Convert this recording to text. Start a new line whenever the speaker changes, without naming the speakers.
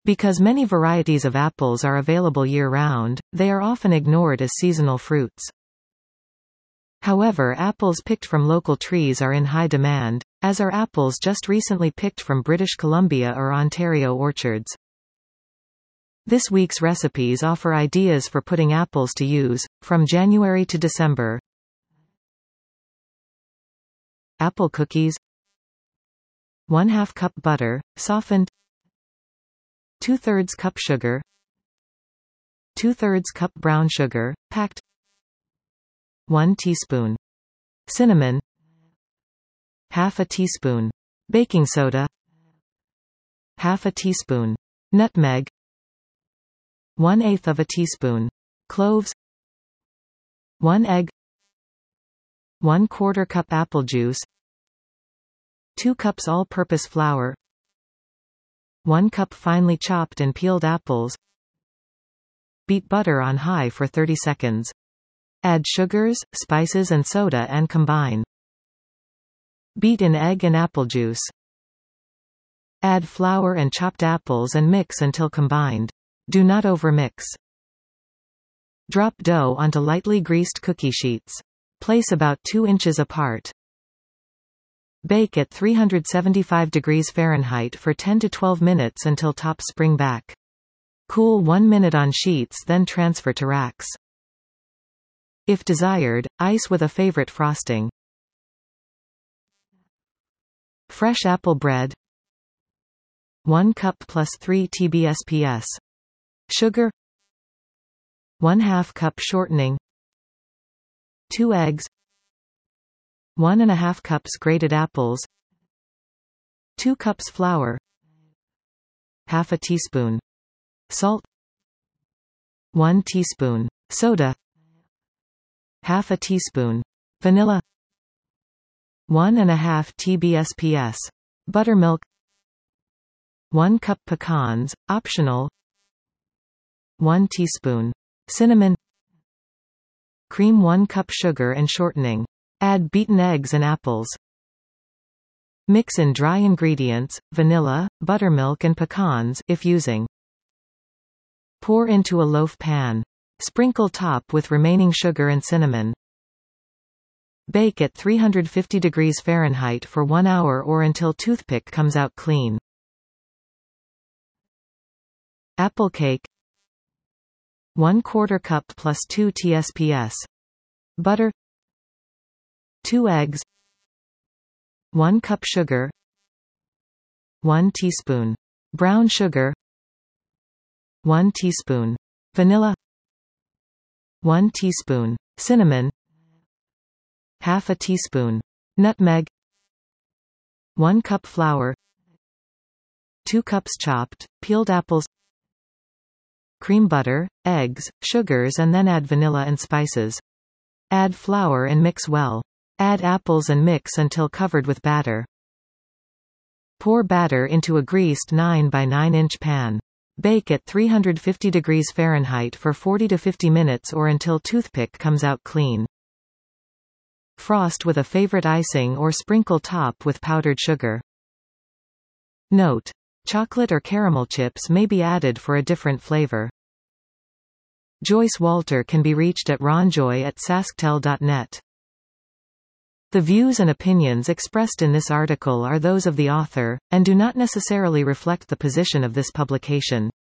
Because many varieties of apples are available year-round, they are often ignored as seasonal fruits. However, apples picked from local trees are in high demand, as are apples just recently picked from British Columbia or Ontario orchards. This week's recipes offer ideas for putting apples to use, from January to December. Apple cookies. 1/2 cup butter, softened. 2/3 cup sugar. 2/3 cup brown sugar, packed. 1 teaspoon cinnamon. 1/2 teaspoon baking soda. 1/2 teaspoon nutmeg. 1/8 teaspoon cloves. 1 egg. 1/4 cup apple juice. 2 cups all-purpose flour. 1 cup finely chopped and peeled apples. Beat butter on high for 30 seconds. Add sugars, spices and soda and combine. Beat in egg and apple juice. Add flour and chopped apples and mix until combined. Do not overmix. Drop dough onto lightly greased cookie sheets. Place about 2 inches apart. Bake at 375 degrees Fahrenheit for 10 to 12 minutes until tops spring back. Cool 1 minute on sheets, then transfer to racks. If desired, ice with a favorite frosting. Fresh apple bread. 1 cup plus 3 TBSPS. Sugar. 1/2 cup shortening. 2 eggs. 1½ cups grated apples. 2 cups flour. 1/2 teaspoon salt. 1 teaspoon soda. 1/2 teaspoon vanilla. 1½ TBSPS buttermilk. 1 cup pecans, optional. 1 teaspoon cinnamon. Cream. 1 cup sugar and shortening. Add beaten eggs and apples. Mix in dry ingredients, vanilla, buttermilk and pecans if using. Pour into a loaf pan. Sprinkle top with remaining sugar and cinnamon. Bake at 350 degrees Fahrenheit for 1 hour or until toothpick comes out clean. Apple cake. 1/4 cup plus 2 TSPS. Butter. 2 eggs. 1 cup sugar. 1 teaspoon brown sugar. 1 teaspoon vanilla. 1 teaspoon cinnamon. 1/2 teaspoon nutmeg. 1 cup flour. 2 cups chopped, peeled apples. Cream butter, eggs, sugars and then add vanilla and spices. Add flour and mix well. Add apples and mix until covered with batter. Pour batter into a greased 9 by 9 inch pan. Bake at 350 degrees Fahrenheit for 40 to 50 minutes or until toothpick comes out clean. Frost with a favorite icing or sprinkle top with powdered sugar. Note: chocolate or caramel chips may be added for a different flavor. Joyce Walter can be reached at ronjoy@sasktel.net. The views and opinions expressed in this article are those of the author, and do not necessarily reflect the position of this publication.